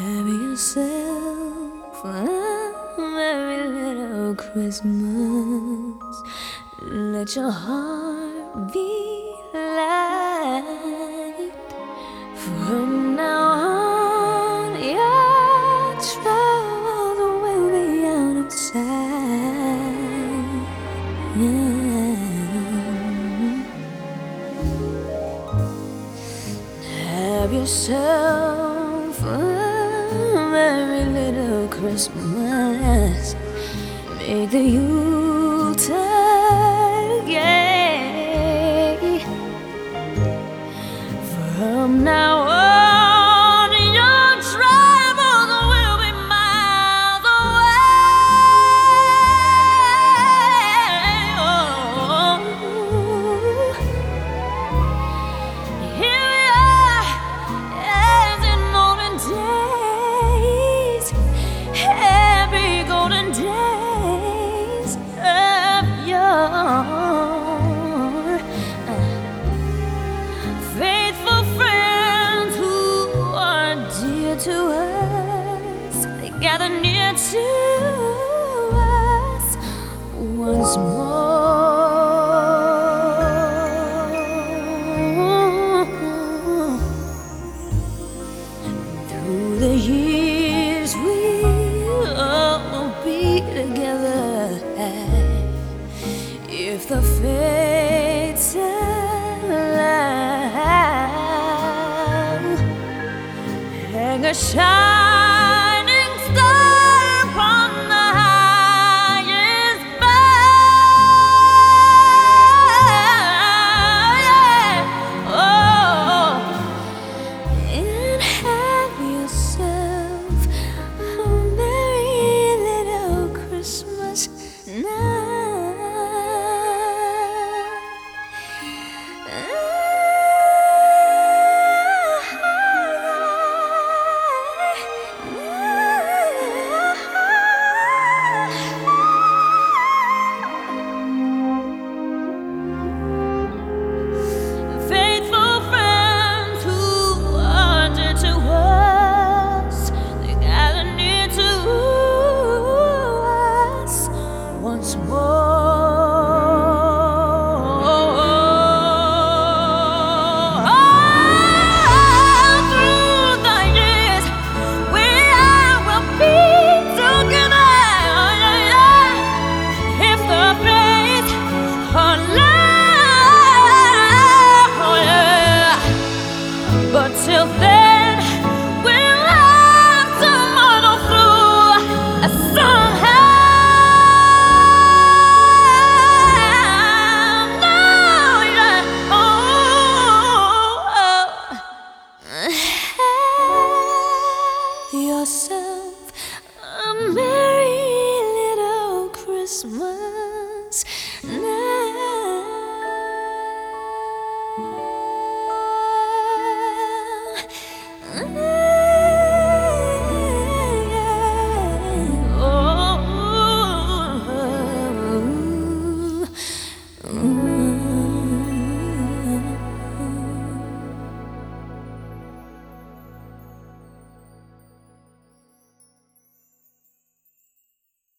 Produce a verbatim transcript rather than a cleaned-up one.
Have yourself a merry little Christmas. Let your heart be light. From now on, your troubles will be out of sight. Have yourself a merry little Christmas. Make the Yuletide gay. From now on, your troubles will be miles away. Oh. Here we are, as in olden days, happy golden days of yore. Faithful friends who are dear to us, they gather near to us once more. Through the years we'll all be together, if the fates allow. Hang a shining star upon the highest bough. Oh, and have yourself a merry little Christmas night. Faithful friends who are dear to us, they gather near to us once more. Through the years, we will be together, if the fates allow. But till then, we'll have to muddle through somehow. No, yeah. Oh, oh. Have yourself